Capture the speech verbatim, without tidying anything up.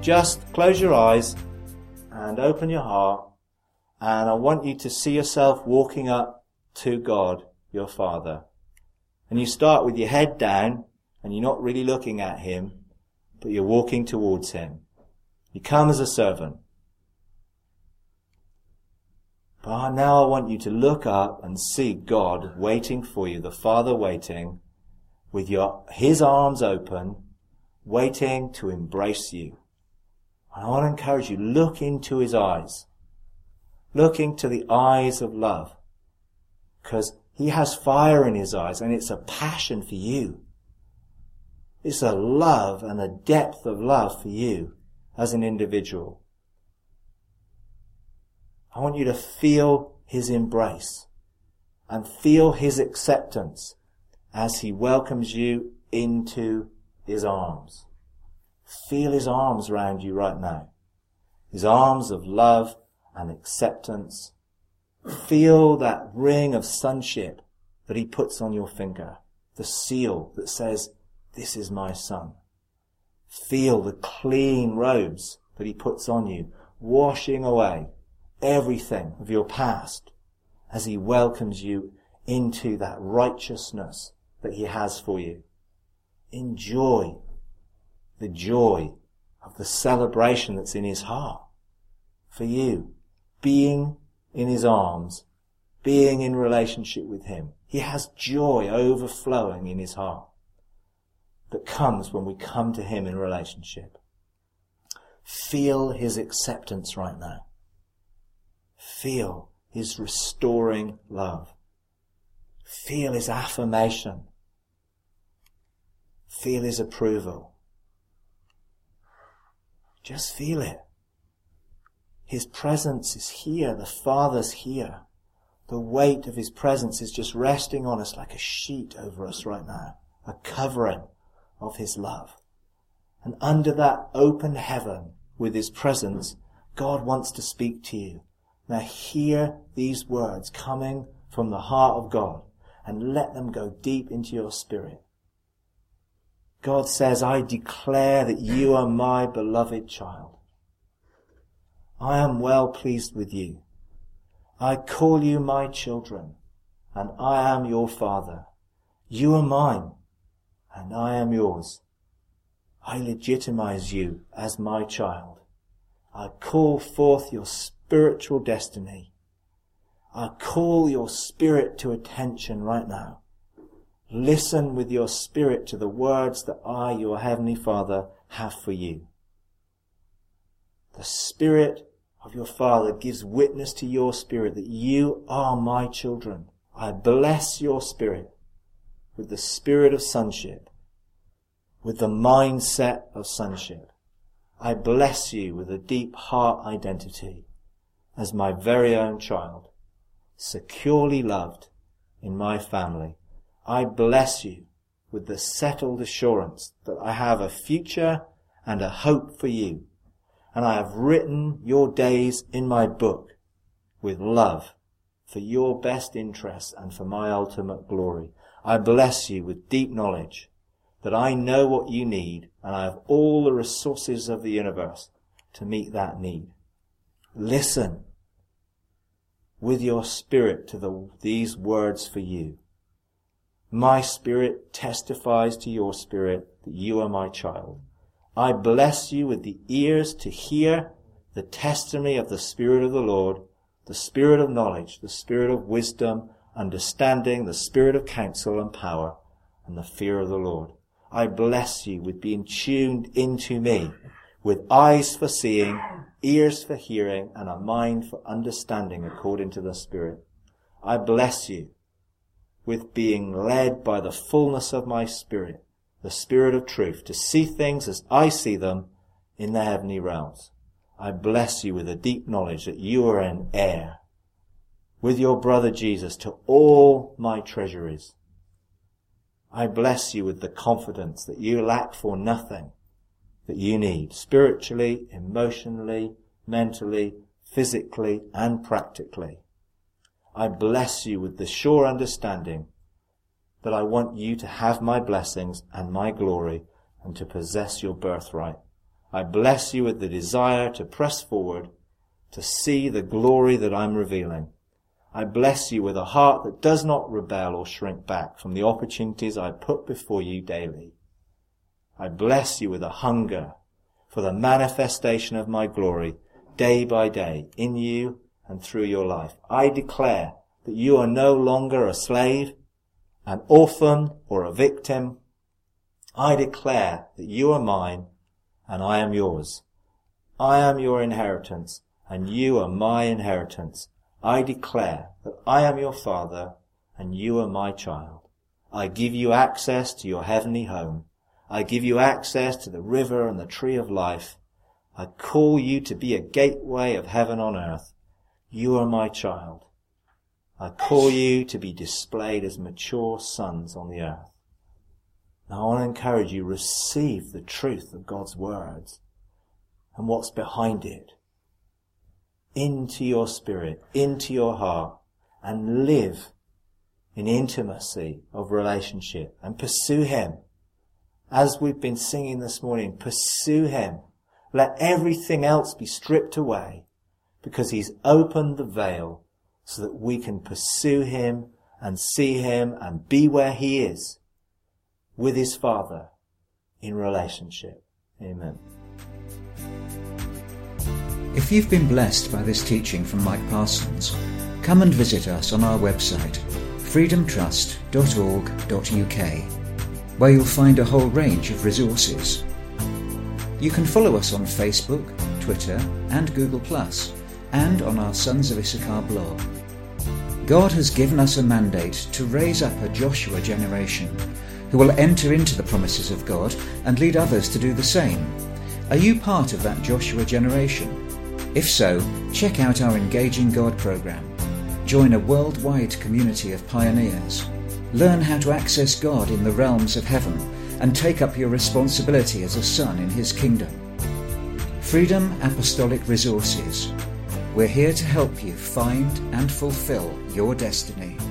just close your eyes and open your heart, and I want you to see yourself walking up to God, your Father. And you start with your head down, and you're not really looking at him, but you're walking towards him. You come as a servant. But now I want you to look up and see God waiting for you, the Father waiting, with your his arms open, waiting to embrace you. And I want to encourage you, look into his eyes. Look into the eyes of love. Because he has fire in his eyes, and it's a passion for you. It's a love and a depth of love for you as an individual. I want you to feel his embrace and feel his acceptance as he welcomes you into his arms. Feel his arms around you right now. His arms of love and acceptance. Feel that ring of sonship that he puts on your finger. The seal that says, "This is my son." Feel the clean robes that he puts on you, washing away everything of your past as he welcomes you into that righteousness that he has for you. Enjoy the joy of the celebration that's in his heart for you, being in his arms, being in relationship with him. He has joy overflowing in his heart that comes when we come to him in relationship. Feel his acceptance right now. Feel his restoring love. Feel his affirmation. Feel his approval. Just feel it. His presence is here. The Father's here. The weight of his presence is just resting on us like a sheet over us right now. A covering of his love. And under that open heaven with his presence, God wants to speak to you. Now hear these words coming from the heart of God and let them go deep into your spirit. God says, "I declare that you are my beloved child. I am well pleased with you. I call you my children, and I am your Father. You are mine, and I am yours. I legitimize you as my child. I call forth your spiritual destiny. I call your spirit to attention right now. Listen with your spirit to the words that I, your Heavenly Father, have for you." The Spirit of your Father gives witness to your spirit that you are my children. I bless your spirit with the spirit of sonship, with the mindset of sonship. I bless you with a deep heart identity as my very own child, securely loved in my family. I bless you with the settled assurance that I have a future and a hope for you. And I have written your days in my book with love for your best interests and for my ultimate glory. I bless you with deep knowledge that I know what you need, and I have all the resources of the universe to meet that need. Listen with your spirit to the, these words for you. My spirit testifies to your spirit that you are my child. I bless you with the ears to hear the testimony of the Spirit of the Lord, the Spirit of knowledge, the Spirit of wisdom, understanding, the Spirit of counsel and power, and the fear of the Lord. I bless you with being tuned into me, with eyes for seeing, ears for hearing, and a mind for understanding according to the Spirit. I bless you with being led by the fullness of my Spirit, the Spirit of truth, to see things as I see them in the heavenly realms. I bless you with a deep knowledge that you are an heir, with your brother Jesus, to all my treasuries. I bless you with the confidence that you lack for nothing that you need, spiritually, emotionally, mentally, physically, and practically. I bless you with the sure understanding that I want you to have my blessings and my glory and to possess your birthright. I bless you with the desire to press forward, to see the glory that I'm revealing. I bless you with a heart that does not rebel or shrink back from the opportunities I put before you daily. I bless you with a hunger for the manifestation of my glory day by day in you and through your life. I declare that you are no longer a slave, an orphan, or a victim. I declare that you are mine and I am yours. I am your inheritance and you are my inheritance. I declare that I am your father and you are my child. I give you access to your heavenly home. I give you access to the river and the tree of life. I call you to be a gateway of heaven on earth. You are my child. I call you to be displayed as mature sons on the earth. Now I want to encourage you, receive the truth of God's words and what's behind it into your spirit, into your heart, and live in intimacy of relationship and pursue him. As we've been singing this morning, pursue him. Let everything else be stripped away because he's opened the veil so that we can pursue him and see him and be where he is with his Father in relationship. Amen. If you've been blessed by this teaching from Mike Parsons, come and visit us on our website, freedom trust dot org dot U K, where you'll find a whole range of resources. You can follow us on Facebook, Twitter and Google plus, and on our Sons of Issachar blog. God has given us a mandate to raise up a Joshua generation who will enter into the promises of God and lead others to do the same. Are you part of that Joshua generation? If so, check out our Engaging God program. Join a worldwide community of pioneers. Learn how to access God in the realms of heaven and take up your responsibility as a son in his kingdom. Freedom Apostolic Resources. We're here to help you find and fulfill your destiny.